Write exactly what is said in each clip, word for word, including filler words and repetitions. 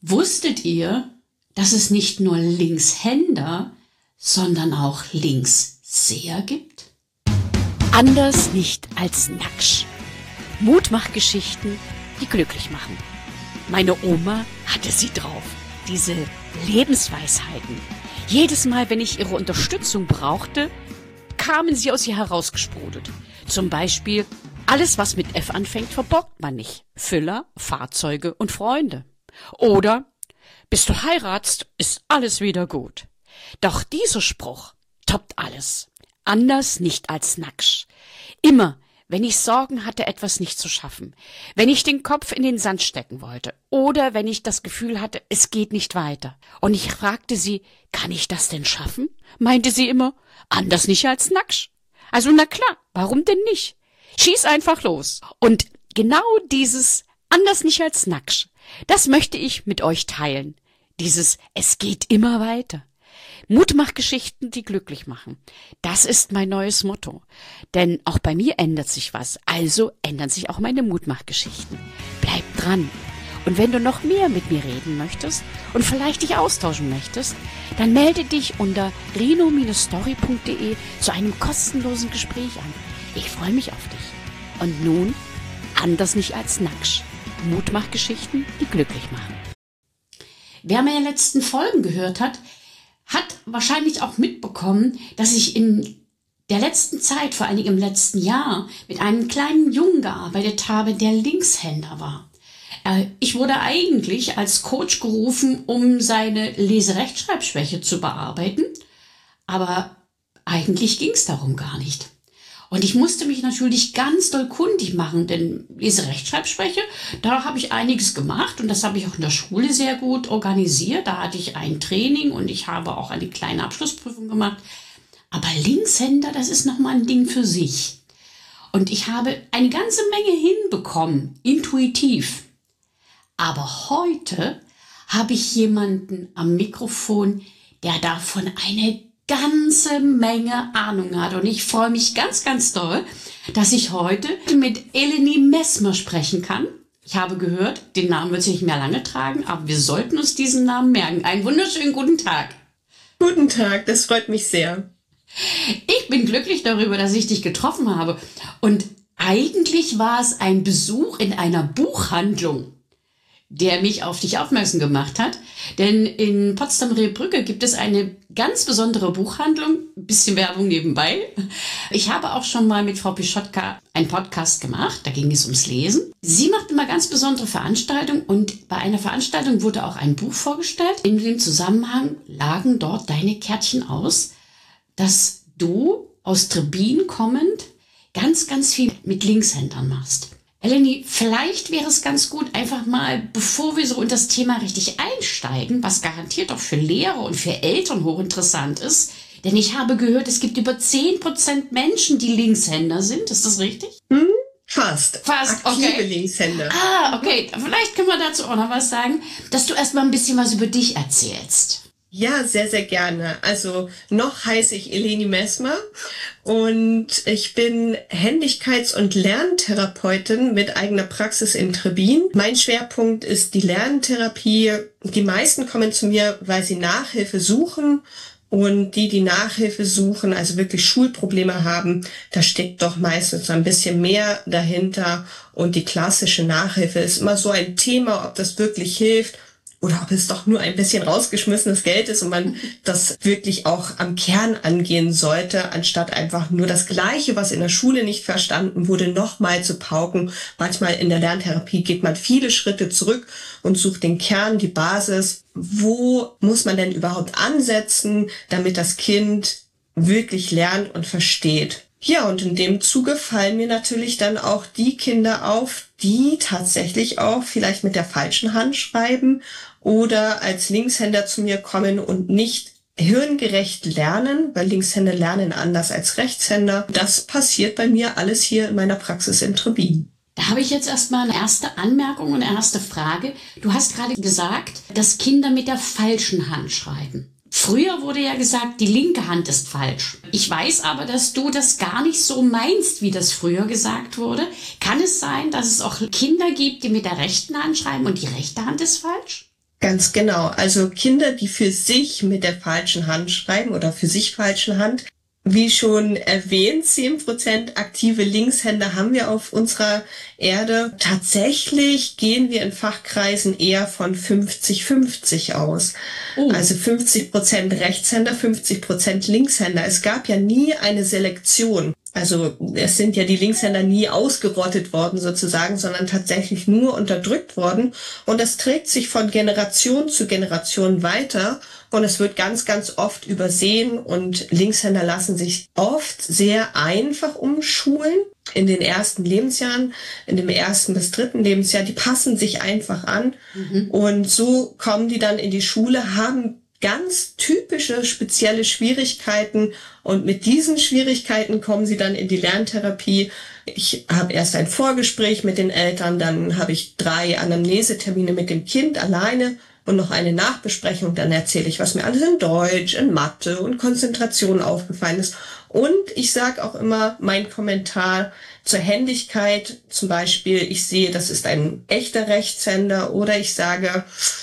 Wusstet ihr, dass es nicht nur Linkshänder, sondern auch Linksseher gibt? Anders nicht als Naksch. Mutmachgeschichten, die glücklich machen. Meine Oma hatte sie drauf, diese Lebensweisheiten. Jedes Mal, wenn ich ihre Unterstützung brauchte, kamen sie aus ihr herausgesprudelt. Zum Beispiel, alles was mit F anfängt, verborgt man nicht. Füller, Fahrzeuge und Freunde. Oder, bis du heiratst, ist alles wieder gut. Doch dieser Spruch toppt alles. Anders nicht als Naksch. Immer, wenn ich Sorgen hatte, etwas nicht zu schaffen, wenn ich den Kopf in den Sand stecken wollte oder wenn ich das Gefühl hatte, es geht nicht weiter. Und ich fragte sie, kann ich das denn schaffen? Meinte sie immer, anders nicht als Naksch. Also na klar, warum denn nicht? Schieß einfach los. Und genau dieses anders nicht als Naksch, das möchte ich mit euch teilen. Dieses es geht immer weiter. Mutmachgeschichten, die glücklich machen. Das ist mein neues Motto. Denn auch bei mir ändert sich was. Also ändern sich auch meine Mutmachgeschichten. Bleib dran. Und wenn du noch mehr mit mir reden möchtest und vielleicht dich austauschen möchtest, dann melde dich unter reno Story punkt de zu einem kostenlosen Gespräch an. Ich freue mich auf dich. Und nun, anders nicht als Naksch. Mutmachgeschichten, die glücklich machen. Wer meine letzten Folgen gehört hat, hat wahrscheinlich auch mitbekommen, dass ich in der letzten Zeit, vor allen Dingen im letzten Jahr, mit einem kleinen Jungen gearbeitet habe, der Linkshänder war. Ich wurde eigentlich als Coach gerufen, um seine Lese-Rechtschreibschwäche zu bearbeiten, aber eigentlich ging es darum gar nicht. Und ich musste mich natürlich ganz doll kundig machen, denn Lese-Rechtschreibschwäche, da habe ich einiges gemacht und das habe ich auch in der Schule sehr gut organisiert. Da hatte ich ein Training und ich habe auch eine kleine Abschlussprüfung gemacht. Aber Linkshänder, das ist nochmal ein Ding für sich. Und ich habe eine ganze Menge hinbekommen, intuitiv. Aber heute habe ich jemanden am Mikrofon, der davon eine ganze Menge Ahnung hat. Und ich freue mich ganz, ganz doll, dass ich heute mit Eleni Messmer sprechen kann. Ich habe gehört, den Namen wird sie nicht mehr lange tragen, aber wir sollten uns diesen Namen merken. Einen wunderschönen guten Tag. Guten Tag, das freut mich sehr. Ich bin glücklich darüber, dass ich dich getroffen habe. Und eigentlich war es ein Besuch in einer Buchhandlung, der mich auf dich aufmerksam gemacht hat. Denn in Potsdam-Rehbrücke gibt es eine ganz besondere Buchhandlung. Ein bisschen Werbung nebenbei. Ich habe auch schon mal mit Frau Pischotka einen Podcast gemacht. Da ging es ums Lesen. Sie macht immer ganz besondere Veranstaltungen. Und bei einer Veranstaltung wurde auch ein Buch vorgestellt. In dem Zusammenhang lagen dort deine Kärtchen aus, dass du aus Trebin kommend ganz, ganz viel mit Linkshändern machst. Eleni, vielleicht wäre es ganz gut, einfach mal, bevor wir so in das Thema richtig einsteigen, was garantiert auch für Lehrer und für Eltern hochinteressant ist, denn ich habe gehört, es gibt über zehn Prozent Menschen, die Linkshänder sind. Ist das richtig? Hm, fast. Fast, Aktive okay. Linkshänder. Ah, okay. Vielleicht können wir dazu auch noch was sagen, dass du erst mal ein bisschen was über dich erzählst. Ja, sehr, sehr gerne. Also noch heiße ich Eleni Messmer und ich bin Händigkeits- und Lerntherapeutin mit eigener Praxis in Trebin. Mein Schwerpunkt ist die Lerntherapie. Die meisten kommen zu mir, weil sie Nachhilfe suchen. Und die, die Nachhilfe suchen, also wirklich Schulprobleme haben, da steckt doch meistens so ein bisschen mehr dahinter. Und die klassische Nachhilfe ist immer so ein Thema, ob das wirklich hilft oder ob es doch nur ein bisschen rausgeschmissenes Geld ist und man das wirklich auch am Kern angehen sollte, anstatt einfach nur das Gleiche, was in der Schule nicht verstanden wurde, nochmal zu pauken. Manchmal in der Lerntherapie geht man viele Schritte zurück und sucht den Kern, die Basis. Wo muss man denn überhaupt ansetzen, damit das Kind wirklich lernt und versteht? Ja, und in dem Zuge fallen mir natürlich dann auch die Kinder auf, die tatsächlich auch vielleicht mit der falschen Hand schreiben oder als Linkshänder zu mir kommen und nicht hirngerecht lernen, weil Linkshänder lernen anders als Rechtshänder. Das passiert bei mir alles hier in meiner Praxis in Trebin. Da habe ich jetzt erstmal eine erste Anmerkung und eine erste Frage. Du hast gerade gesagt, dass Kinder mit der falschen Hand schreiben. Früher wurde ja gesagt, die linke Hand ist falsch. Ich weiß aber, dass du das gar nicht so meinst, wie das früher gesagt wurde. Kann es sein, dass es auch Kinder gibt, die mit der rechten Hand schreiben und die rechte Hand ist falsch? Ganz genau. Also Kinder, die für sich mit der falschen Hand schreiben oder für sich falschen Hand, wie schon erwähnt, zehn Prozent aktive Linkshänder haben wir auf unserer Erde. Tatsächlich gehen wir in Fachkreisen eher von fünfzig fünfzig aus. Oh. Also fünfzig Prozent Rechtshänder, fünfzig Prozent Linkshänder. Es gab ja nie eine Selektion. Also es sind ja die Linkshänder nie ausgerottet worden sozusagen, sondern tatsächlich nur unterdrückt worden. Und das trägt sich von Generation zu Generation weiter. Und es wird ganz, ganz oft übersehen. Und Linkshänder lassen sich oft sehr einfach umschulen. In den ersten Lebensjahren, in dem ersten bis dritten Lebensjahr, die passen sich einfach an. Mhm. Und so kommen die dann in die Schule, haben ganz typische, spezielle Schwierigkeiten und mit diesen Schwierigkeiten kommen sie dann in die Lerntherapie. Ich habe erst ein Vorgespräch mit den Eltern, dann habe ich drei Anamnesetermine mit dem Kind alleine und noch eine Nachbesprechung. Dann erzähle ich, was mir alles in Deutsch, in Mathe und Konzentration aufgefallen ist. Und ich sage auch immer mein Kommentar zur Händigkeit, zum Beispiel, ich sehe, das ist ein echter Rechtshänder, oder ich sage,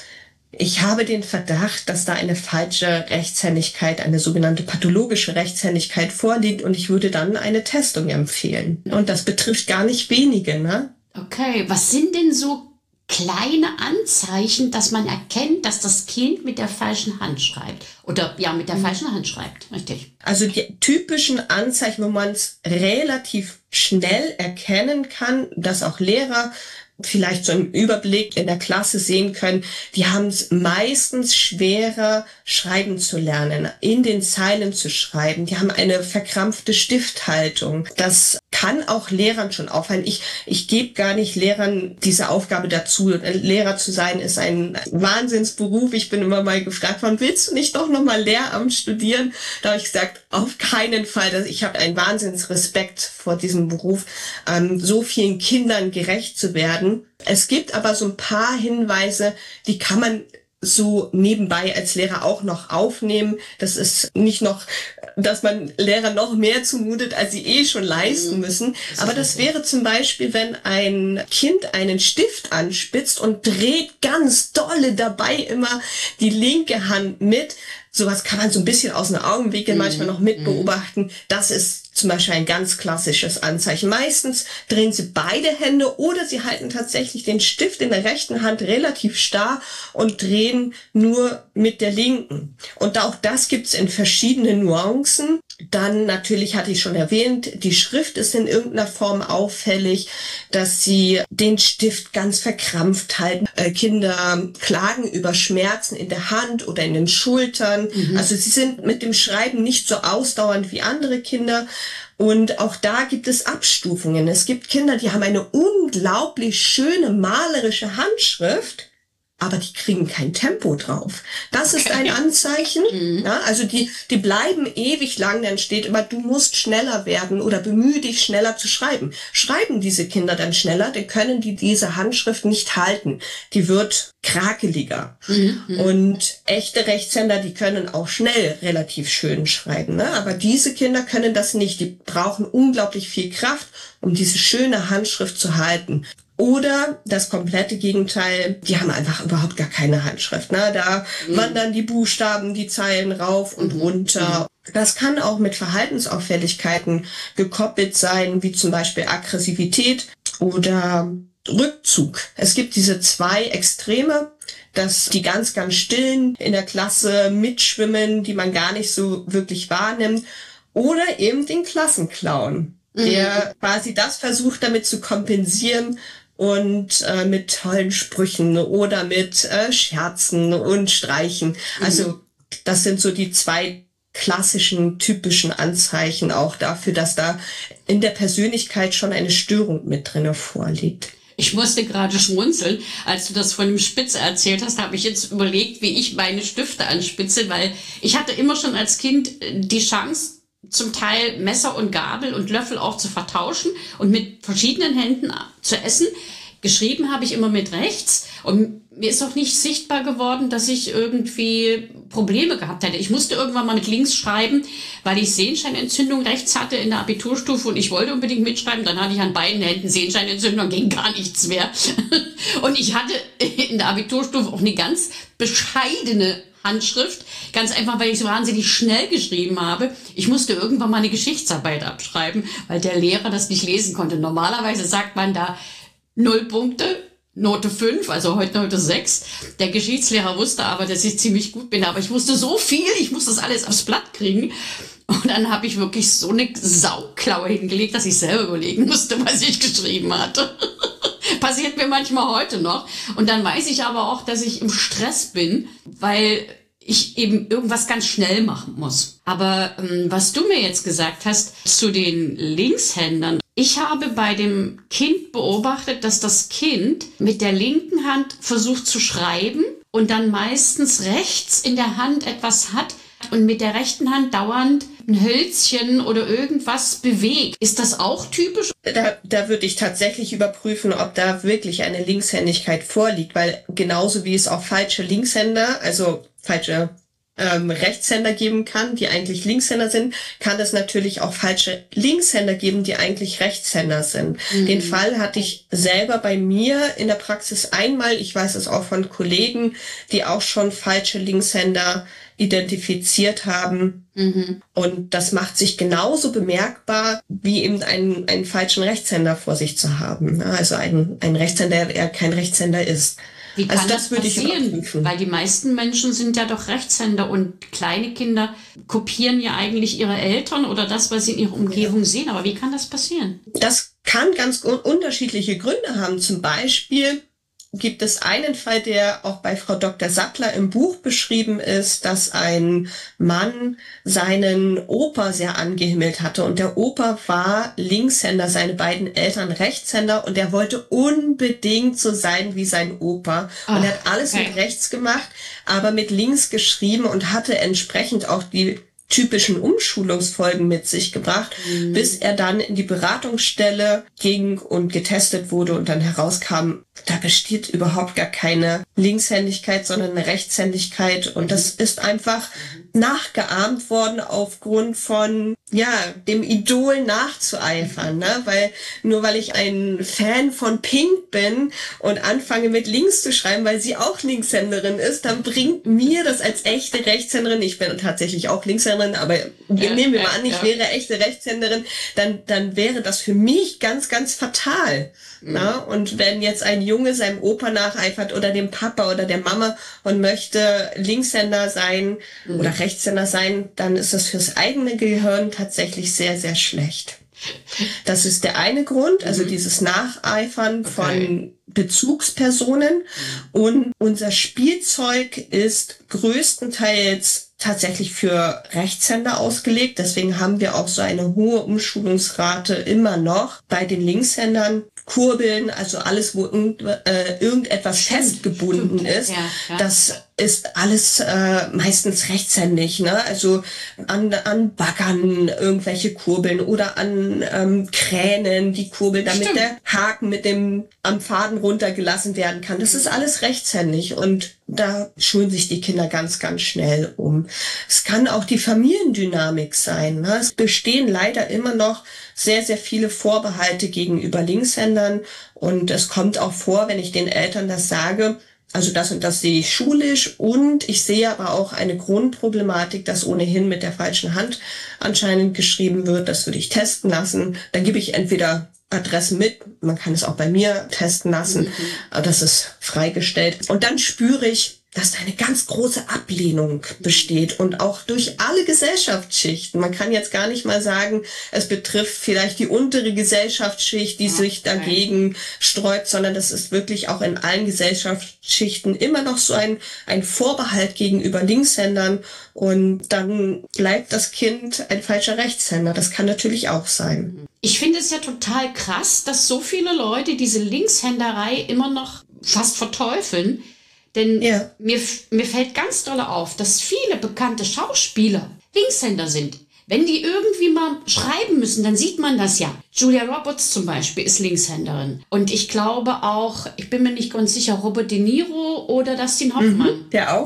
ich habe den Verdacht, dass da eine falsche Rechtshändigkeit, eine sogenannte pathologische Rechtshändigkeit vorliegt und ich würde dann eine Testung empfehlen. Und das betrifft gar nicht wenige, ne? Okay, was sind denn so kleine Anzeichen, dass man erkennt, dass das Kind mit der falschen Hand schreibt? Oder ja, mit der falschen Hand schreibt, richtig? Also die typischen Anzeichen, wo man es relativ schnell erkennen kann, dass auch Lehrer vielleicht so einen Überblick in der Klasse sehen können, die haben es meistens schwerer, schreiben zu lernen, in den Zeilen zu schreiben. Die haben eine verkrampfte Stifthaltung. Das kann auch Lehrern schon auffallen. Ich, ich gebe gar nicht Lehrern diese Aufgabe dazu. Lehrer zu sein ist ein Wahnsinnsberuf. Ich bin immer mal gefragt worden, willst du nicht doch nochmal Lehramt studieren? Da habe ich gesagt, auf keinen Fall. Ich habe einen Wahnsinnsrespekt vor diesem Beruf, ähm, so vielen Kindern gerecht zu werden. Es gibt aber so ein paar Hinweise, die kann man so nebenbei als Lehrer auch noch aufnehmen. Das ist nicht noch, dass man Lehrer noch mehr zumutet, als sie eh schon leisten müssen. Aber das wäre zum Beispiel, wenn ein Kind einen Stift anspitzt und dreht ganz dolle dabei immer die linke Hand mit. Sowas kann man so ein bisschen aus dem Augenwinkel manchmal noch mit beobachten. Das ist zum Beispiel ein ganz klassisches Anzeichen. Meistens drehen sie beide Hände oder sie halten tatsächlich den Stift in der rechten Hand relativ starr und drehen nur mit der linken. Und auch das gibt's in verschiedenen Nuancen. Dann natürlich hatte ich schon erwähnt, die Schrift ist in irgendeiner Form auffällig, dass sie den Stift ganz verkrampft halten. Äh, Kinder klagen über Schmerzen in der Hand oder in den Schultern. Mhm. Also sie sind mit dem Schreiben nicht so ausdauernd wie andere Kinder. Und auch da gibt es Abstufungen. Es gibt Kinder, die haben eine unglaublich schöne malerische Handschrift, aber die kriegen kein Tempo drauf. Das okay. ist ein Anzeichen. Mhm. Ja, also die, die bleiben ewig lang, dann steht immer, du musst schneller werden oder bemühe dich schneller zu schreiben. Schreiben diese Kinder dann schneller, dann können die diese Handschrift nicht halten. Die wird krakeliger. Mhm. Und echte Rechtshänder, die können auch schnell relativ schön schreiben, ne? Aber diese Kinder können das nicht. Die brauchen unglaublich viel Kraft, um diese schöne Handschrift zu halten. Oder das komplette Gegenteil, die haben einfach überhaupt gar keine Handschrift. Ne? Da mhm. wandern die Buchstaben, die Zeilen rauf und mhm. runter. Das kann auch mit Verhaltensauffälligkeiten gekoppelt sein, wie zum Beispiel Aggressivität oder Rückzug. Es gibt diese zwei Extreme, dass die ganz, ganz stillen in der Klasse mitschwimmen, die man gar nicht so wirklich wahrnimmt. Oder eben den Klassenclown, mhm. der quasi das versucht, damit zu kompensieren, und äh, mit tollen Sprüchen oder mit äh, Scherzen und Streichen. Mhm. Also das sind so die zwei klassischen, typischen Anzeichen auch dafür, dass da in der Persönlichkeit schon eine Störung mit drinne vorliegt. Ich musste gerade schmunzeln, als du das von dem Spitze erzählt hast, habe ich jetzt überlegt, wie ich meine Stifte anspitze, weil ich hatte immer schon als Kind die Chance, zum Teil Messer und Gabel und Löffel auch zu vertauschen und mit verschiedenen Händen zu essen. Geschrieben habe ich immer mit rechts und mir ist auch nicht sichtbar geworden, dass ich irgendwie Probleme gehabt hätte. Ich musste irgendwann mal mit links schreiben, weil ich Sehenscheinentzündung rechts hatte in der Abiturstufe und ich wollte unbedingt mitschreiben. Dann hatte ich an beiden Händen Sehenscheinentzündung, ging gar nichts mehr. Und ich hatte in der Abiturstufe auch eine ganz bescheidene Handschrift, ganz einfach, weil ich so wahnsinnig schnell geschrieben habe. Ich musste irgendwann mal eine Geschichtsarbeit abschreiben, weil der Lehrer das nicht lesen konnte. Normalerweise sagt man da null Punkte, Note fünf, also heute Note sechs. Der Geschichtslehrer wusste aber, dass ich ziemlich gut bin, aber ich wusste so viel, ich musste das alles aufs Blatt kriegen. Und dann habe ich wirklich so eine Sauklaue hingelegt, dass ich selber überlegen musste, was ich geschrieben hatte. Passiert mir manchmal heute noch. Und dann weiß ich aber auch, dass ich im Stress bin, weil ich eben irgendwas ganz schnell machen muss. Aber ähm, was du mir jetzt gesagt hast zu den Linkshändern, ich habe bei dem Kind beobachtet, dass das Kind mit der linken Hand versucht zu schreiben und dann meistens rechts in der Hand etwas hat und mit der rechten Hand dauernd ein Hölzchen oder irgendwas bewegt. Ist das auch typisch? Da, da würde ich tatsächlich überprüfen, ob da wirklich eine Linkshändigkeit vorliegt, weil genauso wie es auch falsche Linkshänder, also falsche ähm, Rechtshänder geben kann, die eigentlich Linkshänder sind, kann es natürlich auch falsche Linkshänder geben, die eigentlich Rechtshänder sind. Mhm. Den Fall hatte ich selber bei mir in der Praxis einmal, ich weiß es auch von Kollegen, die auch schon falsche Linkshänder identifiziert haben. Mhm. Und das macht sich genauso bemerkbar, wie eben einen, einen falschen Rechtshänder vor sich zu haben. Also ein, ein Rechtshänder, der kein Rechtshänder ist. Wie kann also das, das passieren? Weil die meisten Menschen sind ja doch Rechtshänder und kleine Kinder kopieren ja eigentlich ihre Eltern oder das, was sie in ihrer Umgebung ja. sehen. Aber wie kann das passieren? Das kann ganz unterschiedliche Gründe haben. Zum Beispiel gibt es einen Fall, der auch bei Frau Doktor Sattler im Buch beschrieben ist, dass ein Mann seinen Opa sehr angehimmelt hatte und der Opa war Linkshänder, seine beiden Eltern Rechtshänder und er wollte unbedingt so sein wie sein Opa. Oh, und er hat alles okay. mit rechts gemacht, aber mit links geschrieben und hatte entsprechend auch die typischen Umschulungsfolgen mit sich gebracht, mhm. bis er dann in die Beratungsstelle ging und getestet wurde und dann herauskam, da besteht überhaupt gar keine Linkshändigkeit, sondern eine Rechtshändigkeit und mhm. das ist einfach mhm. nachgeahmt worden aufgrund von ja dem Idol nachzueifern, ne? Weil nur weil ich ein Fan von Pink bin und anfange mit links zu schreiben, weil sie auch Linkshänderin ist, dann bringt mir das als echte Rechtshänderin, ich bin tatsächlich auch Linkshänderin, aber ja, nehmen wir ja, mal an, ich ja. wäre echte Rechtshänderin, dann dann wäre das für mich ganz, ganz fatal. Mhm. Na? Und wenn jetzt ein Junge seinem Opa nacheifert oder dem Papa oder der Mama und möchte Linkshänder sein mhm. oder Rechtshänder sein, dann ist das fürs eigene Gehirn tatsächlich sehr, sehr schlecht. Das ist der eine Grund, also mhm. dieses Nacheifern okay. von Bezugspersonen. Mhm. Und unser Spielzeug ist größtenteils tatsächlich für Rechtshänder ausgelegt. Deswegen haben wir auch so eine hohe Umschulungsrate immer noch bei den Linkshändern. Kurbeln, also alles, wo irgend, äh, irgendetwas festgebunden Stimmt. ist, ja, ja. das ist alles äh, meistens rechtshändig, ne? Also an, an Baggern irgendwelche Kurbeln oder an ähm, Kränen die Kurbeln, damit Stimmt. der Haken mit dem am Faden runtergelassen werden kann. Das ist alles rechtshändig und da schulen sich die Kinder ganz, ganz schnell um. Es kann auch die Familiendynamik sein, ne? Es bestehen leider immer noch sehr, sehr viele Vorbehalte gegenüber Linkshändern und es kommt auch vor, wenn ich den Eltern das sage, also das und das sehe ich schulisch und ich sehe aber auch eine Grundproblematik, dass ohnehin mit der falschen Hand anscheinend geschrieben wird, das würde ich testen lassen. Dann gebe ich entweder Adressen mit, man kann es auch bei mir testen lassen, mhm. aber das ist freigestellt. Und dann spüre ich, dass da eine ganz große Ablehnung besteht und auch durch alle Gesellschaftsschichten. Man kann jetzt gar nicht mal sagen, es betrifft vielleicht die untere Gesellschaftsschicht, die sich dagegen sträubt, sondern das ist wirklich auch in allen Gesellschaftsschichten immer noch so ein, ein Vorbehalt gegenüber Linkshändern und dann bleibt das Kind ein falscher Rechtshänder. Das kann natürlich auch sein. Ich finde es ja total krass, dass so viele Leute diese Linkshänderei immer noch fast verteufeln. Denn ja. mir, mir fällt ganz doll auf, dass viele bekannte Schauspieler Linkshänder sind. Wenn die irgendwie mal schreiben müssen, dann sieht man das ja. Julia Roberts zum Beispiel ist Linkshänderin. Und ich glaube auch, ich bin mir nicht ganz sicher, Robert De Niro oder Dustin Hoffmann. Mhm, der auch.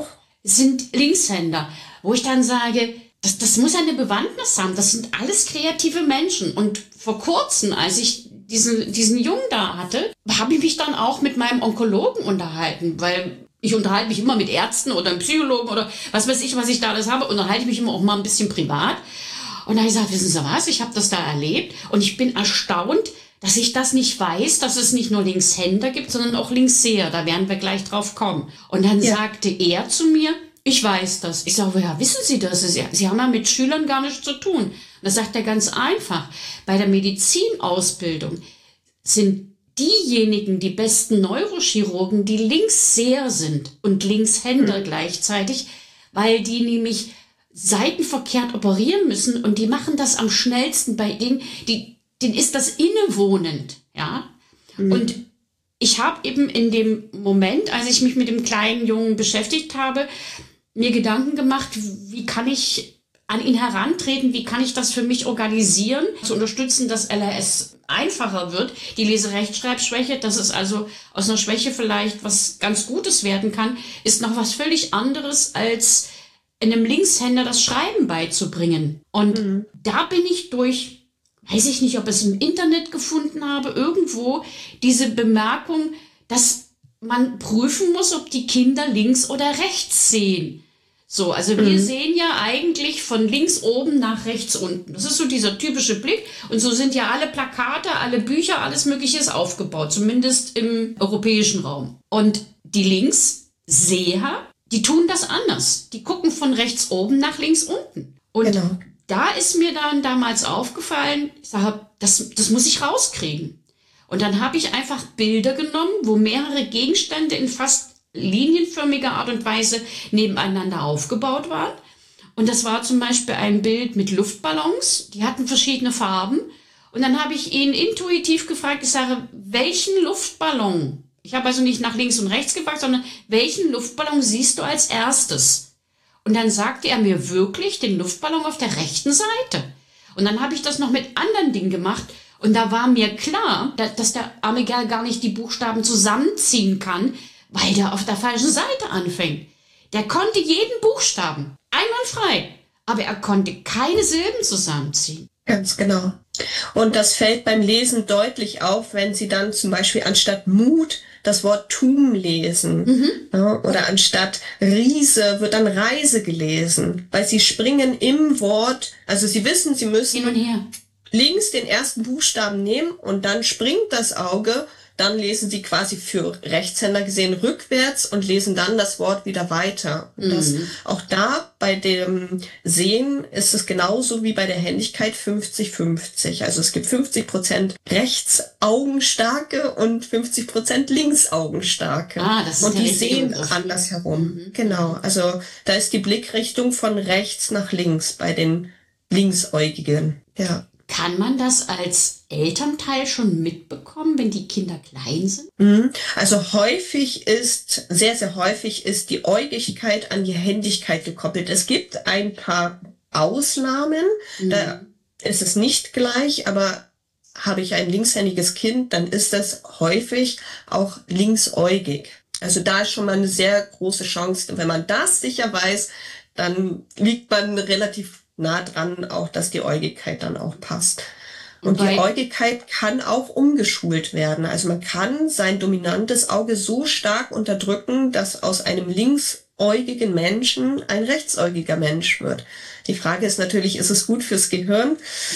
sind Linkshänder, wo ich dann sage, das, das muss eine Bewandtnis haben. Das sind alles kreative Menschen. Und vor kurzem, als ich diesen, diesen Jungen da hatte, habe ich mich dann auch mit meinem Onkologen unterhalten, weil ich unterhalte mich immer mit Ärzten oder einem Psychologen oder was weiß ich, was ich da alles habe, unterhalte ich mich immer auch mal ein bisschen privat. Und da habe ich gesagt, wissen Sie was, ich habe das da erlebt und ich bin erstaunt, dass ich das nicht weiß, dass es nicht nur Linkshänder gibt, sondern auch Linkseher. Da werden wir gleich drauf kommen. Und dann ja. sagte er zu mir, ich weiß das. Ich sage, woher wissen Sie das? Sie, Sie haben ja mit Schülern gar nichts zu tun. Und das sagt er ganz einfach. Bei der Medizinausbildung sind diejenigen, die besten Neurochirurgen, die Linkseher sind und Linkshänder mhm. gleichzeitig, weil die nämlich seitenverkehrt operieren müssen und die machen das am schnellsten bei denen, die, denen ist das innewohnend, ja. Mhm. Und ich habe eben in dem Moment, als ich mich mit dem kleinen Jungen beschäftigt habe, mir Gedanken gemacht, wie kann ich an ihn herantreten, wie kann ich das für mich organisieren, zu unterstützen, dass L R S einfacher wird. Die Leserechtschreibschwäche, dass es also aus einer Schwäche vielleicht was ganz Gutes werden kann, ist noch was völlig anderes, als einem Linkshänder das Schreiben beizubringen. Und mhm. da bin ich durch, weiß ich nicht, ob ich es im Internet gefunden habe, irgendwo diese Bemerkung, dass man prüfen muss, ob die Kinder links oder rechts sehen. So, also wir mhm. sehen ja eigentlich von links oben nach rechts unten. Das ist so dieser typische Blick. Und so sind ja alle Plakate, alle Bücher, alles Mögliche ist aufgebaut, zumindest im europäischen Raum. Und die Linksseher, die tun das anders. Die gucken von rechts oben nach links unten. Und genau. da ist mir dann damals aufgefallen, ich sage, das, das muss ich rauskriegen. Und dann habe ich einfach Bilder genommen, wo mehrere Gegenstände in fast linienförmiger Art und Weise nebeneinander aufgebaut waren. Und das war zum Beispiel ein Bild mit Luftballons, die hatten verschiedene Farben. Und dann habe ich ihn intuitiv gefragt, ich sage, welchen Luftballon? Ich habe also nicht nach links und rechts gefragt, sondern welchen Luftballon siehst du als erstes? Und dann sagte er mir wirklich den Luftballon auf der rechten Seite. Und dann habe ich das noch mit anderen Dingen gemacht. Und da war mir klar, dass der arme Kerl gar nicht die Buchstaben zusammenziehen kann, weil der auf der falschen Seite anfängt. Der konnte jeden Buchstaben, einwandfrei, aber er konnte keine Silben zusammenziehen. Ganz genau. Und das fällt beim Lesen deutlich auf, wenn Sie dann zum Beispiel anstatt Mut das Wort Tum lesen. Mhm. Ja, oder anstatt Riese wird dann Reise gelesen, weil Sie springen im Wort, also Sie wissen, Sie müssen hin und her links den ersten Buchstaben nehmen und dann springt das Auge. Dann lesen Sie quasi für Rechtshänder gesehen rückwärts und lesen dann das Wort wieder weiter. Und das, mhm. auch da bei dem Sehen ist es genauso wie bei der Händigkeit fünfzig fünfzig. Also es gibt fünfzig Prozent Rechtsaugenstarke und fünfzig Prozent Linksaugenstarke. Ah, das ist und der die sehen Begriff. andersherum. Mhm. Genau. Also da ist die Blickrichtung von rechts nach links bei den Linksäugigen. Ja. Kann man das als Elternteil schon mitbekommen, wenn die Kinder klein sind? Also häufig ist, sehr, sehr häufig ist die Äugigkeit an die Händigkeit gekoppelt. Es gibt ein paar Ausnahmen, mhm. da ist es nicht gleich, aber habe ich ein linkshändiges Kind, dann ist das häufig auch linksäugig. Also da ist schon mal eine sehr große Chance. Wenn man das sicher weiß, dann liegt man relativ nah dran, auch dass die Äugigkeit dann auch passt. Und die Äugigkeit kann auch umgeschult werden. Also man kann sein dominantes Auge so stark unterdrücken, dass aus einem linksäugigen Menschen ein rechtsäugiger Mensch wird. Die Frage ist natürlich, ist es gut fürs Gehirn?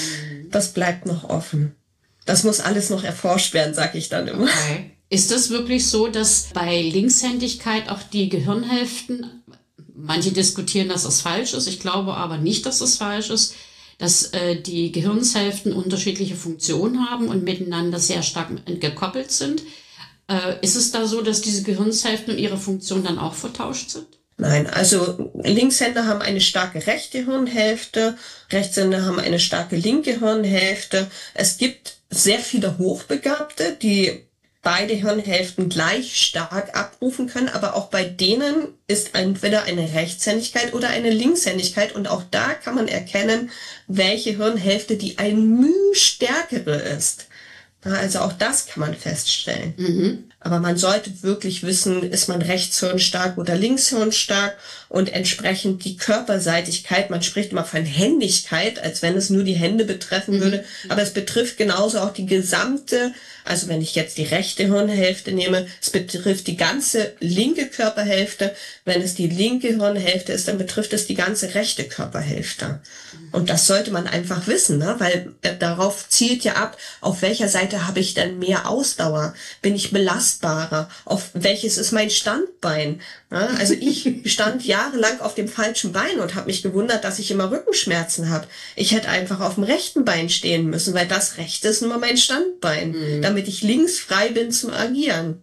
Das bleibt noch offen. Das muss alles noch erforscht werden, sage ich dann immer. Okay. Ist es wirklich so, dass bei Linkshändigkeit auch die Gehirnhälften, manche diskutieren, dass das falsch ist, ich glaube aber nicht, dass das falsch ist, dass äh, die Gehirnshälften unterschiedliche Funktionen haben und miteinander sehr stark gekoppelt sind. Äh, ist es da so, dass diese Gehirnshälften und ihre Funktion dann auch vertauscht sind? Nein, also Linkshänder haben eine starke rechte Hirnhälfte, Rechtshänder haben eine starke linke Hirnhälfte. Es gibt sehr viele Hochbegabte, die beide Hirnhälften gleich stark abrufen können, aber auch bei denen ist entweder eine Rechtshändigkeit oder eine Linkshändigkeit und auch da kann man erkennen, welche Hirnhälfte die ein Mühe stärkere ist. Also auch das kann man feststellen. Mhm. Aber man sollte wirklich wissen, ist man rechtshirnstark oder linkshirnstark und entsprechend die Körperseitigkeit. Man spricht immer von Händigkeit, als wenn es nur die Hände betreffen würde. Mhm. Aber es betrifft genauso auch die gesamte, also wenn ich jetzt die rechte Hirnhälfte nehme, es betrifft die ganze linke Körperhälfte. Wenn es die linke Hirnhälfte ist, dann betrifft es die ganze rechte Körperhälfte. Und das sollte man einfach wissen, ne? Weil äh, darauf zielt ja ab, auf welcher Seite habe ich denn mehr Ausdauer? Bin ich belastbarer? Auf welches ist mein Standbein? Ja, also ich stand jahrelang auf dem falschen Bein und habe mich gewundert, dass ich immer Rückenschmerzen habe. Ich hätte einfach auf dem rechten Bein stehen müssen, weil das rechte ist nur mein Standbein, mhm. damit ich links frei bin zum Agieren.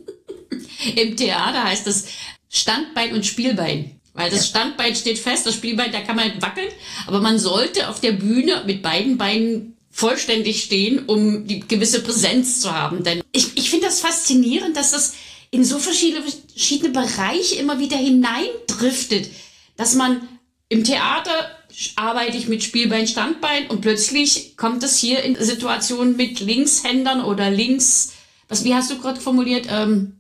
Im Theater heißt es Standbein und Spielbein. Weil das Standbein steht fest, das Spielbein, da kann man wackeln. Aber man sollte auf der Bühne mit beiden Beinen vollständig stehen, um die gewisse Präsenz zu haben. Denn ich, ich finde das faszinierend, dass das in so verschiedene, verschiedene Bereiche immer wieder hineindriftet. Dass man im Theater arbeite ich mit Spielbein, Standbein und plötzlich kommt es hier in Situationen mit Linkshändern oder links, was, wie hast du gerade formuliert, ähm,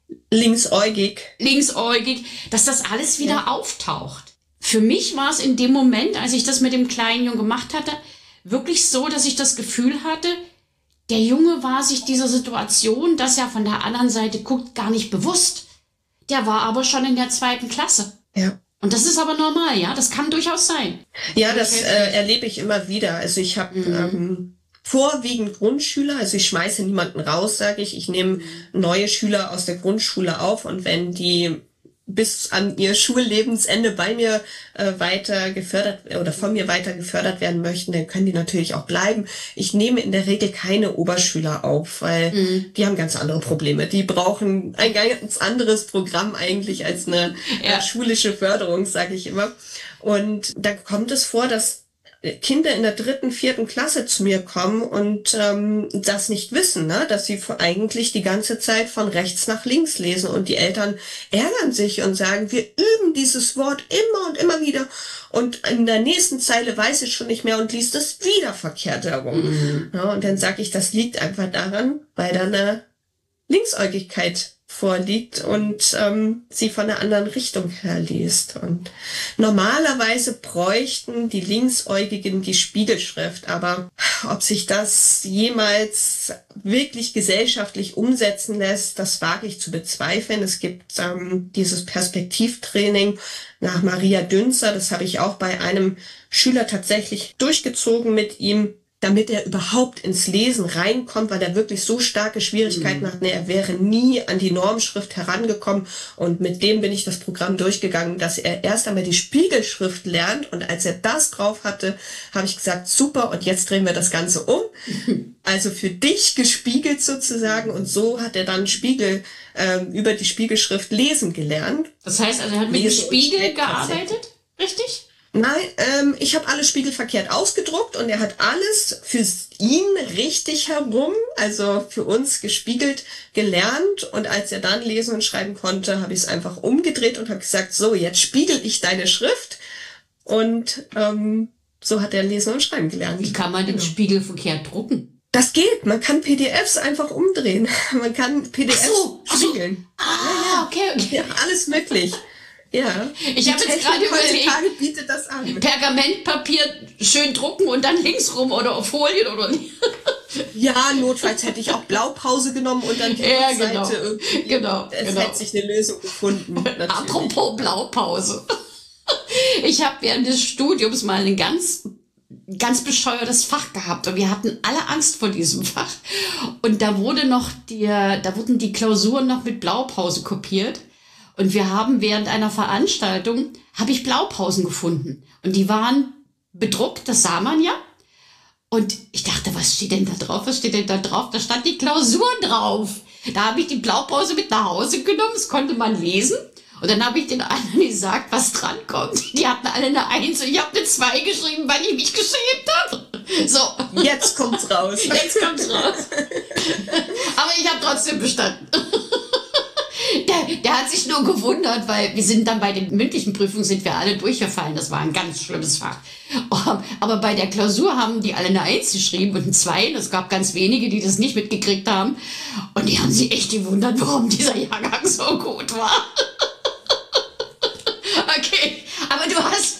Linksäugig. Linksäugig, dass das alles wieder ja. auftaucht. Für mich war es in dem Moment, als ich das mit dem kleinen Jungen gemacht hatte, wirklich so, dass ich das Gefühl hatte, der Junge war sich dieser Situation, dass er von der anderen Seite guckt, gar nicht bewusst. Der war aber schon in der zweiten Klasse. Ja. Und das ist aber normal, ja, das kann durchaus sein. Ja, das äh, erlebe ich immer wieder. Also ich habe mhm. ähm, vorwiegend Grundschüler, also ich schmeiße niemanden raus, sage ich. Ich nehme neue Schüler aus der Grundschule auf und wenn die bis an ihr Schullebensende bei mir äh, weiter gefördert oder von mir weiter gefördert werden möchten, dann können die natürlich auch bleiben. Ich nehme in der Regel keine Oberschüler auf, weil mhm. die haben ganz andere Probleme. Die brauchen ein ganz anderes Programm eigentlich als eine ja. äh, schulische Förderung, sage ich immer. Und da kommt es vor, dass Kinder in der dritten, vierten Klasse zu mir kommen und ähm, das nicht wissen, ne? Dass sie eigentlich die ganze Zeit von rechts nach links lesen und die Eltern ärgern sich und sagen, wir üben dieses Wort immer und immer wieder und in der nächsten Zeile weiß ich schon nicht mehr und liest es wieder verkehrt herum. Mhm. Ja, und dann sage ich, das liegt einfach daran, weil da eine Linksäugigkeit vorliegt und ähm, sie von einer anderen Richtung her liest. Und normalerweise bräuchten die Linksäugigen die Spiegelschrift, aber ob sich das jemals wirklich gesellschaftlich umsetzen lässt, das wage ich zu bezweifeln. Es gibt ähm, dieses Perspektivtraining nach Maria Dünzer, das habe ich auch bei einem Schüler tatsächlich durchgezogen mit ihm, damit er überhaupt ins Lesen reinkommt, weil er wirklich so starke Schwierigkeiten mhm. hat. Nee, er wäre nie an die Normschrift herangekommen. Und mit dem bin ich das Programm durchgegangen, dass er erst einmal die Spiegelschrift lernt. Und als er das drauf hatte, habe ich gesagt, super, und jetzt drehen wir das Ganze um. Also für dich gespiegelt sozusagen. Und so hat er dann Spiegel ähm, über die Spiegelschrift lesen gelernt. Das heißt, also er hat mit dem Spiegel gearbeitet? Richtig? Nein, ähm, ich habe alle Spiegel verkehrt ausgedruckt und er hat alles für ihn richtig herum, also für uns gespiegelt, gelernt. Und als er dann lesen und schreiben konnte, habe ich es einfach umgedreht und habe gesagt, so, jetzt spiegel ich deine Schrift. Und ähm, so hat er lesen und schreiben gelernt. Wie kann man den Spiegel verkehrt drucken? Das geht, man kann P D Fs einfach umdrehen. Man kann P D Fs so, spiegeln. So. Ah, okay, okay. Ja, alles möglich. Ja, ich habe jetzt gerade überlegt, bietet das an. Pergamentpapier schön drucken und dann links rum oder auf Folien oder nicht. Ja, notfalls hätte ich auch Blaupause genommen und dann die ja, Seite genau. irgendwie. Genau, es genau. hätte sich eine Lösung gefunden. Natürlich. Apropos Blaupause. Ich habe während des Studiums mal ein ganz, ganz bescheuertes Fach gehabt und wir hatten alle Angst vor diesem Fach. Und da wurde noch die, da wurden die Klausuren noch mit Blaupause kopiert. Und wir haben während einer Veranstaltung, habe ich Blaupausen gefunden. Und die waren bedruckt, das sah man ja. Und ich dachte, was steht denn da drauf? Was steht denn da drauf? Da stand die Klausur drauf. Da habe ich die Blaupause mit nach Hause genommen, das konnte man lesen. Und dann habe ich den anderen gesagt, was dran kommt. Die hatten alle eine Eins und ich habe eine Zwei geschrieben, weil ich mich geschämt habe. So. Jetzt kommt's raus. Jetzt kommt's raus. Aber ich habe trotzdem bestanden. Der, der hat sich nur gewundert, weil wir sind dann bei den mündlichen Prüfungen sind wir alle durchgefallen. Das war ein ganz schlimmes Fach. Aber bei der Klausur haben die alle eine Eins geschrieben und ein Zwei. Es gab ganz wenige, die das nicht mitgekriegt haben. Und die haben sich echt gewundert, warum dieser Jahrgang so gut war. Okay, aber du hast,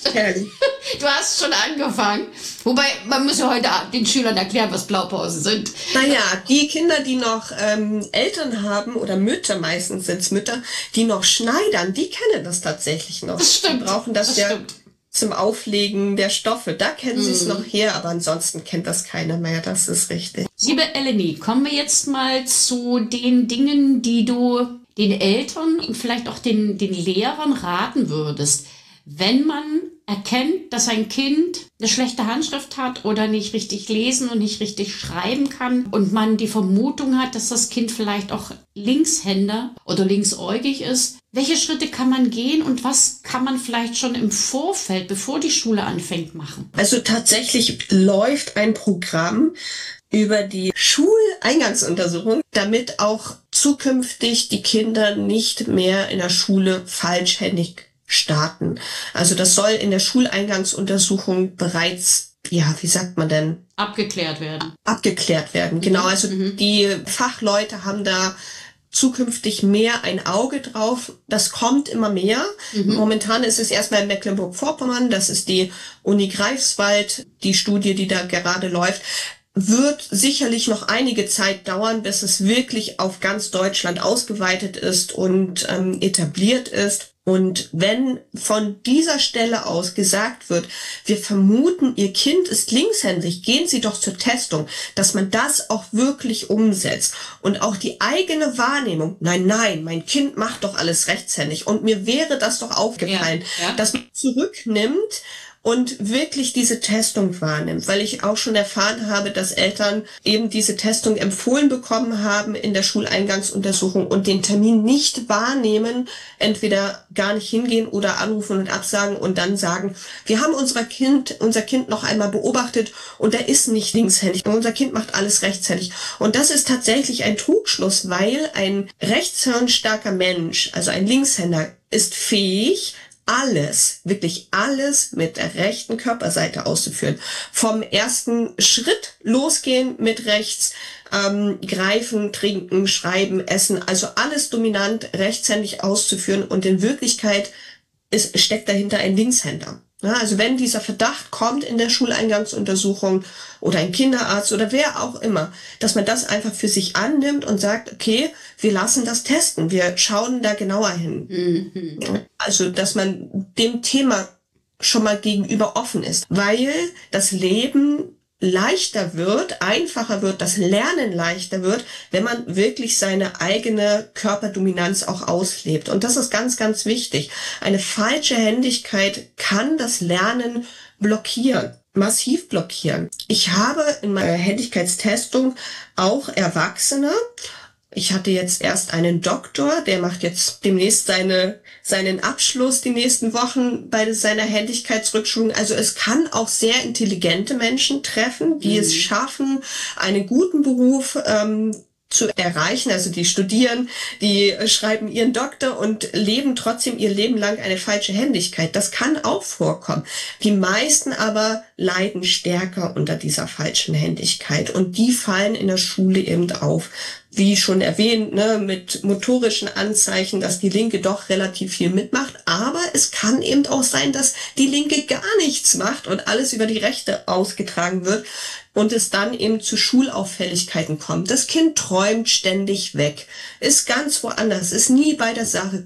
du hast schon angefangen. Wobei, man muss ja heute den Schülern erklären, was Blaupausen sind. Naja, die Kinder, die noch ähm, Eltern haben, oder Mütter, meistens sind es Mütter, die noch schneidern, die kennen das tatsächlich noch. Das stimmt. Die brauchen das, das ja stimmt. Zum Auflegen der Stoffe. Da kennen hm. sie es noch her, aber ansonsten kennt das keiner mehr. Das ist richtig. Liebe Eleni, kommen wir jetzt mal zu den Dingen, die du den Eltern und vielleicht auch den, den Lehrern raten würdest, wenn man erkennt, dass ein Kind eine schlechte Handschrift hat oder nicht richtig lesen und nicht richtig schreiben kann und man die Vermutung hat, dass das Kind vielleicht auch Linkshänder oder linksäugig ist. Welche Schritte kann man gehen und was kann man vielleicht schon im Vorfeld, bevor die Schule anfängt, machen? Also tatsächlich läuft ein Programm über die Schuleingangsuntersuchung, damit auch zukünftig die Kinder nicht mehr in der Schule falschhändig starten. Also das soll in der Schuleingangsuntersuchung bereits, ja, wie sagt man denn? Abgeklärt werden. Abgeklärt werden, genau. Also mhm. die Fachleute haben da zukünftig mehr ein Auge drauf. Das kommt immer mehr. Mhm. Momentan ist es erstmal in Mecklenburg-Vorpommern. Das ist die Uni Greifswald, die Studie, die da gerade läuft. Wird sicherlich noch einige Zeit dauern, bis es wirklich auf ganz Deutschland ausgeweitet ist und ähm, etabliert ist. Und wenn von dieser Stelle aus gesagt wird, wir vermuten, Ihr Kind ist linkshändig, gehen Sie doch zur Testung, dass man das auch wirklich umsetzt und auch die eigene Wahrnehmung, nein, nein, mein Kind macht doch alles rechtshändig und mir wäre das doch aufgefallen, ja, ja. dass man zurücknimmt und wirklich diese Testung wahrnimmt, weil ich auch schon erfahren habe, dass Eltern eben diese Testung empfohlen bekommen haben in der Schuleingangsuntersuchung und den Termin nicht wahrnehmen, entweder gar nicht hingehen oder anrufen und absagen und dann sagen, wir haben unser Kind, unser Kind noch einmal beobachtet und er ist nicht linkshändig, unser Kind macht alles rechtshändig. Und das ist tatsächlich ein Trugschluss, weil ein rechtshirnstarker Mensch, also ein Linkshänder, ist fähig, alles, wirklich alles mit der rechten Körperseite auszuführen. Vom ersten Schritt losgehen mit rechts, ähm, greifen, trinken, schreiben, essen, also alles dominant rechtshändig auszuführen und in Wirklichkeit ist, steckt dahinter ein Linkshänder. Ja, also wenn dieser Verdacht kommt in der Schuleingangsuntersuchung oder ein Kinderarzt oder wer auch immer, dass man das einfach für sich annimmt und sagt, okay, wir lassen das testen, wir schauen da genauer hin. Mhm. Also, dass man dem Thema schon mal gegenüber offen ist, weil das Leben leichter wird, einfacher wird, das Lernen leichter wird, wenn man wirklich seine eigene Körperdominanz auch auslebt. Und das ist ganz, ganz wichtig. Eine falsche Händigkeit kann das Lernen blockieren, massiv blockieren. Ich habe in meiner Händigkeitstestung auch Erwachsene. Ich hatte jetzt erst einen Doktor, der macht jetzt demnächst seine, seinen Abschluss die nächsten Wochen bei seiner Händigkeitsrückschulung. Also es kann auch sehr intelligente Menschen treffen, die mhm. es schaffen, einen guten Beruf ähm, zu erreichen. Also die studieren, die schreiben ihren Doktor und leben trotzdem ihr Leben lang eine falsche Händigkeit. Das kann auch vorkommen. Die meisten aber leiden stärker unter dieser falschen Händigkeit und die fallen in der Schule eben auf. Wie schon erwähnt, ne, mit motorischen Anzeichen, dass die Linke doch relativ viel mitmacht. Aber es kann eben auch sein, dass die Linke gar nichts macht und alles über die Rechte ausgetragen wird und es dann eben zu Schulauffälligkeiten kommt. Das Kind träumt ständig weg, ist ganz woanders, ist nie bei der Sache,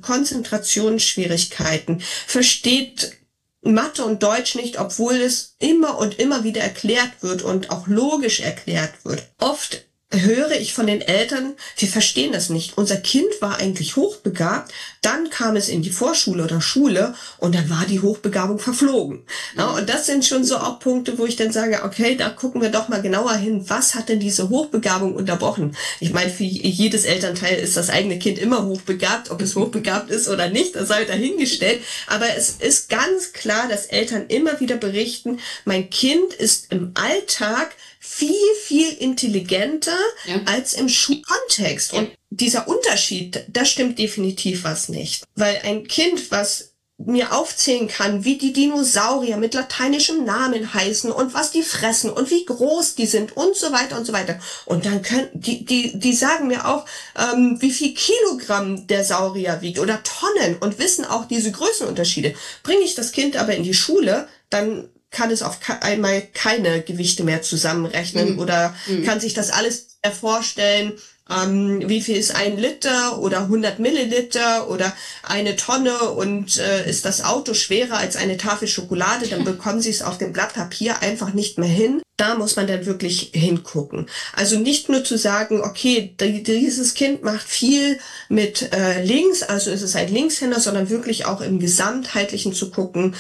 Konzentrationsschwierigkeiten, versteht Mathe und Deutsch nicht, obwohl es immer und immer wieder erklärt wird und auch logisch erklärt wird. Oft höre ich von den Eltern, wir verstehen das nicht. Unser Kind war eigentlich hochbegabt, dann kam es in die Vorschule oder Schule und dann war die Hochbegabung verflogen. Ja, und das sind schon so auch Punkte, wo ich dann sage, okay, da gucken wir doch mal genauer hin, was hat denn diese Hochbegabung unterbrochen? Ich meine, für jedes Elternteil ist das eigene Kind immer hochbegabt, ob es hochbegabt ist oder nicht, das sei dahingestellt. Aber es ist ganz klar, dass Eltern immer wieder berichten, mein Kind ist im Alltag viel, viel intelligenter ja. als im Schulkontext. Und dieser Unterschied, da stimmt definitiv was nicht. Weil ein Kind, was mir aufzählen kann, wie die Dinosaurier mit lateinischem Namen heißen und was die fressen und wie groß die sind und so weiter und so weiter. Und dann können die die die sagen mir auch, ähm, wie viel Kilogramm der Saurier wiegt oder Tonnen und wissen auch diese Größenunterschiede. Bringe ich das Kind aber in die Schule, dann kann es auf einmal keine Gewichte mehr zusammenrechnen mhm. oder mhm. kann sich das alles mehr vorstellen. Ähm, wie viel ist ein Liter oder hundert Milliliter oder eine Tonne und äh, ist das Auto schwerer als eine Tafel Schokolade, dann bekommen sie es auf dem Blatt Papier einfach nicht mehr hin. Da muss man dann wirklich hingucken. Also nicht nur zu sagen, okay, dieses Kind macht viel mit äh, links, also ist es ein Linkshänder, sondern wirklich auch im Gesamtheitlichen zu gucken,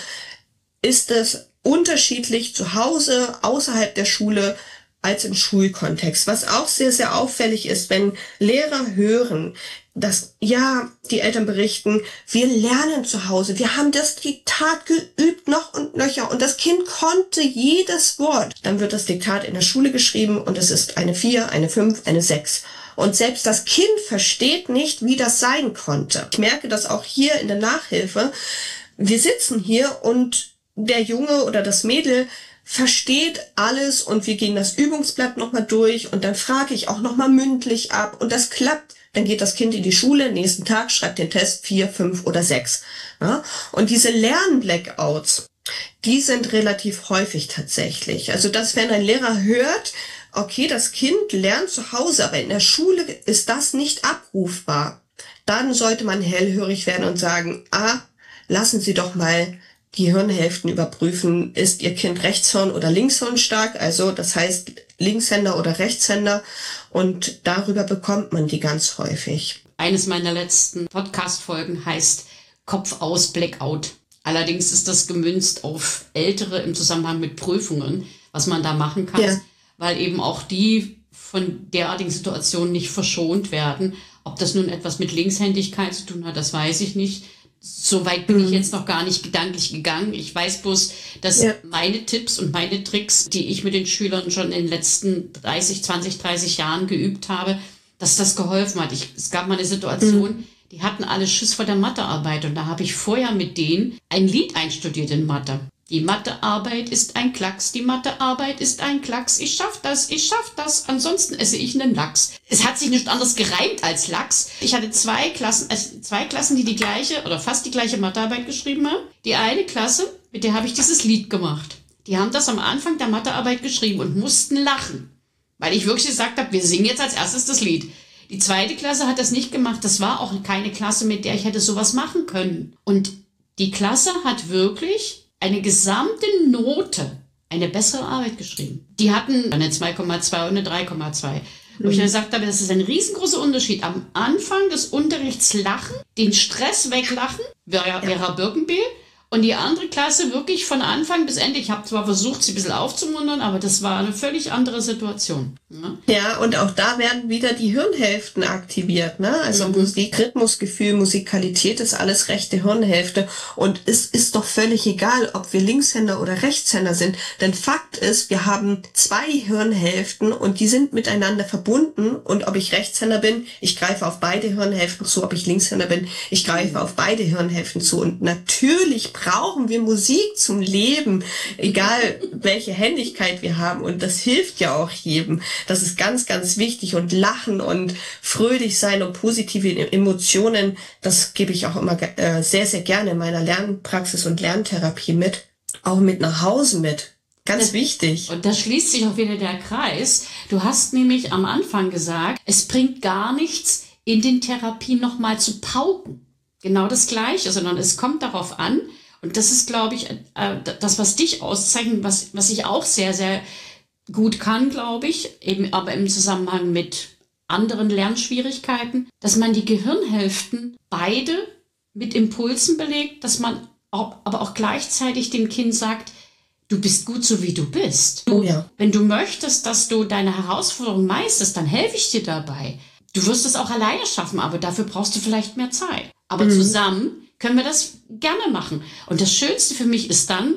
ist es unterschiedlich zu Hause, außerhalb der Schule, als im Schulkontext. Was auch sehr, sehr auffällig ist, wenn Lehrer hören, dass, ja, die Eltern berichten, wir lernen zu Hause, wir haben das Diktat geübt, noch und nöcher, und das Kind konnte jedes Wort. Dann wird das Diktat in der Schule geschrieben und es ist eine vier, eine fünf, eine sechs. Und selbst das Kind versteht nicht, wie das sein konnte. Ich merke das auch hier in der Nachhilfe. Wir sitzen hier und der Junge oder das Mädel versteht alles und wir gehen das Übungsblatt nochmal durch und dann frage ich auch nochmal mündlich ab und das klappt. Dann geht das Kind in die Schule, nächsten Tag schreibt den Test vier, fünf oder sechs. Ja? Und diese Lern-Blackouts, die sind relativ häufig tatsächlich. Also dass, wenn ein Lehrer hört, okay, das Kind lernt zu Hause, aber in der Schule ist das nicht abrufbar, dann sollte man hellhörig werden und sagen, ah, lassen Sie doch mal die Hirnhälften überprüfen, ist Ihr Kind Rechtshirn- oder Linkshirnstark, also das heißt Linkshänder oder Rechtshänder, und darüber bekommt man die ganz häufig. Eines meiner letzten Podcast-Folgen heißt Kopf aus Blackout. Allerdings ist das gemünzt auf Ältere im Zusammenhang mit Prüfungen, was man da machen kann, ja. weil eben auch die von derartigen Situationen nicht verschont werden. Ob das nun etwas mit Linkshändigkeit zu tun hat, das weiß ich nicht. So weit bin mhm. ich jetzt noch gar nicht gedanklich gegangen. Ich weiß bloß, dass ja. meine Tipps und meine Tricks, die ich mit den Schülern schon in den letzten dreißig, zwanzig, dreißig Jahren geübt habe, dass das geholfen hat. Ich, es gab mal eine Situation, mhm. die hatten alle Schiss vor der Mathearbeit und da habe ich vorher mit denen ein Lied einstudiert in Mathe. Die Mathearbeit ist ein Klacks, die Mathearbeit ist ein Klacks. Ich schaff das, ich schaff das, ansonsten esse ich einen Lachs. Es hat sich nicht anders gereimt als Lachs. Ich hatte zwei Klassen, also zwei Klassen, die die gleiche oder fast die gleiche Mathearbeit geschrieben haben. Die eine Klasse, mit der habe ich dieses Lied gemacht. Die haben das am Anfang der Mathearbeit geschrieben und mussten lachen, weil ich wirklich gesagt habe, wir singen jetzt als erstes das Lied. Die zweite Klasse hat das nicht gemacht. Das war auch keine Klasse, mit der ich hätte sowas machen können. Und die Klasse hat wirklich eine gesamte Note, eine bessere Arbeit geschrieben. Die hatten eine zwei Komma zwei und eine drei Komma zwei. Wo ich dann gesagt habe, das ist ein riesengroßer Unterschied. Am Anfang des Unterrichts lachen, den Stress weglachen, Vera, Vera Birkenbiel, und die andere Klasse wirklich von Anfang bis Ende. Ich habe zwar versucht, sie ein bisschen aufzumuntern, aber das war eine völlig andere Situation. Ja, ja, und auch da werden wieder die Hirnhälften aktiviert. Ne? Also mhm. Musik, Rhythmusgefühl, Musikalität ist alles rechte Hirnhälfte. Und es ist doch völlig egal, ob wir Linkshänder oder Rechtshänder sind. Denn Fakt ist, wir haben zwei Hirnhälften und die sind miteinander verbunden. Und ob ich Rechtshänder bin, ich greife auf beide Hirnhälften zu. Ob ich Linkshänder bin, ich greife mhm. auf beide Hirnhälften zu. Und natürlich brauchen wir Musik zum Leben, egal welche Händigkeit wir haben. Und das hilft ja auch jedem. Das ist ganz, ganz wichtig. Und Lachen und fröhlich sein und positive Emotionen, das gebe ich auch immer äh, sehr, sehr gerne in meiner Lernpraxis und Lerntherapie mit. Auch mit nach Hause mit. Ganz das, wichtig. Und da schließt sich auch wieder der Kreis. Du hast nämlich am Anfang gesagt, es bringt gar nichts, in den Therapien nochmal zu pauken. Genau das Gleiche, sondern es kommt darauf an, und das ist, glaube ich, das, was dich auszeichnet, was, was ich auch sehr, sehr gut kann, glaube ich, eben aber im Zusammenhang mit anderen Lernschwierigkeiten, dass man die Gehirnhälften beide mit Impulsen belegt, dass man auch, aber auch gleichzeitig dem Kind sagt, du bist gut so, wie du bist. Du, oh ja. Wenn du möchtest, dass du deine Herausforderung meisterst, dann helfe ich dir dabei. Du wirst es auch alleine schaffen, aber dafür brauchst du vielleicht mehr Zeit. Aber mhm. zusammen können wir das gerne machen. Und das Schönste für mich ist dann,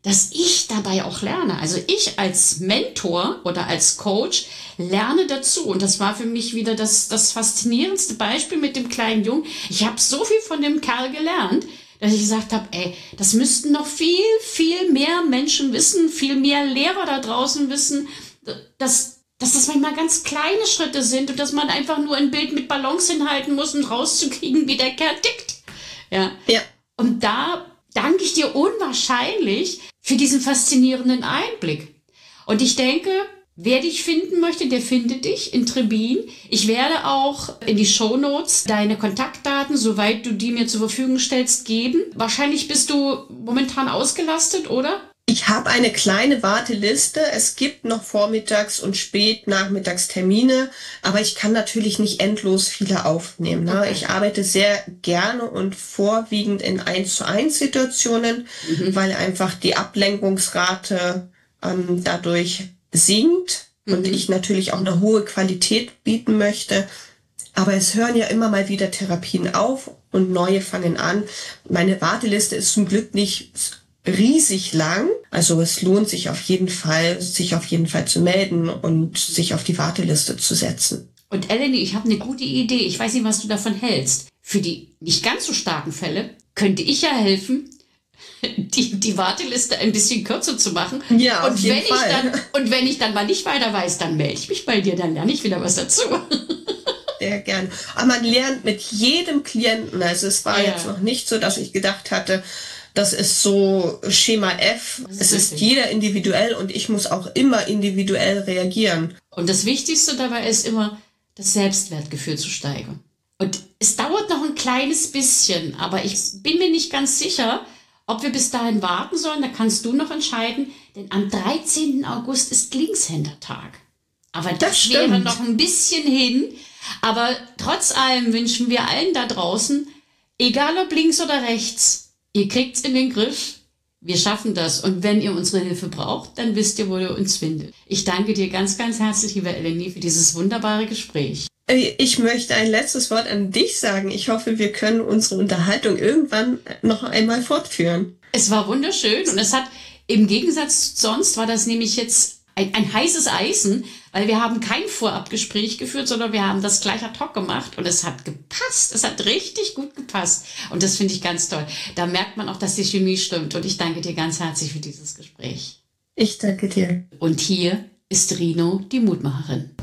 dass ich dabei auch lerne. Also ich als Mentor oder als Coach lerne dazu. Und das war für mich wieder das, das faszinierendste Beispiel mit dem kleinen Jungen. Ich habe so viel von dem Kerl gelernt, dass ich gesagt habe, ey, das müssten noch viel, viel mehr Menschen wissen, viel mehr Lehrer da draußen wissen, dass, dass das manchmal ganz kleine Schritte sind und dass man einfach nur ein Bild mit Ballons hinhalten muss, um rauszukriegen, wie der Kerl tickt. Ja. Ja. Und da danke ich dir unwahrscheinlich für diesen faszinierenden Einblick. Und ich denke, wer dich finden möchte, der findet dich in Trebin. Ich werde auch in die Shownotes deine Kontaktdaten, soweit du die mir zur Verfügung stellst, geben. Wahrscheinlich bist du momentan ausgelastet, oder? Ich habe eine kleine Warteliste. Es gibt noch Vormittags- und Spätnachmittagstermine, aber ich kann natürlich nicht endlos viele aufnehmen. Ne? Okay. Ich arbeite sehr gerne und vorwiegend in eins zu eins Situationen, mhm. weil einfach die Ablenkungsrate ähm, dadurch sinkt mhm. und ich natürlich auch eine hohe Qualität bieten möchte. Aber es hören ja immer mal wieder Therapien auf und neue fangen an. Meine Warteliste ist zum Glück nicht riesig lang. Also es lohnt sich auf jeden Fall, sich auf jeden Fall zu melden und sich auf die Warteliste zu setzen. Und Eleni, ich habe eine gute Idee. Ich weiß nicht, was du davon hältst. Für die nicht ganz so starken Fälle könnte ich ja helfen, die, die Warteliste ein bisschen kürzer zu machen. Ja, auf und jeden wenn Fall. Ich dann, und wenn ich dann mal nicht weiter weiß, dann melde ich mich bei dir, dann lerne ich wieder was dazu. Sehr gern. Aber man lernt mit jedem Klienten. Also es war ja. jetzt noch nicht so, dass ich gedacht hatte, das ist so Schema F. Ist es richtig. Ist jeder individuell und ich muss auch immer individuell reagieren. Und das Wichtigste dabei ist immer, das Selbstwertgefühl zu steigern. Und es dauert noch ein kleines bisschen, aber ich bin mir nicht ganz sicher, ob wir bis dahin warten sollen. Da kannst du noch entscheiden, denn am dreizehnten August ist Linkshändertag. Aber das, das wäre noch ein bisschen hin. Aber trotz allem wünschen wir allen da draußen, egal ob links oder rechts, ihr kriegt's in den Griff. Wir schaffen das. Und wenn ihr unsere Hilfe braucht, dann wisst ihr, wo ihr uns findet. Ich danke dir ganz, ganz herzlich, liebe Eleni, für dieses wunderbare Gespräch. Ich möchte ein letztes Wort an dich sagen. Ich hoffe, wir können unsere Unterhaltung irgendwann noch einmal fortführen. Es war wunderschön und es hat, im Gegensatz zu sonst, war das nämlich jetzt ein, ein heißes Eisen, weil wir haben kein Vorabgespräch geführt, sondern wir haben das gleich ad hoc gemacht und es hat gepasst. Es hat richtig gut gepasst und das finde ich ganz toll. Da merkt man auch, dass die Chemie stimmt und ich danke dir ganz herzlich für dieses Gespräch. Ich danke dir. Und hier ist Rino, die Mutmacherin.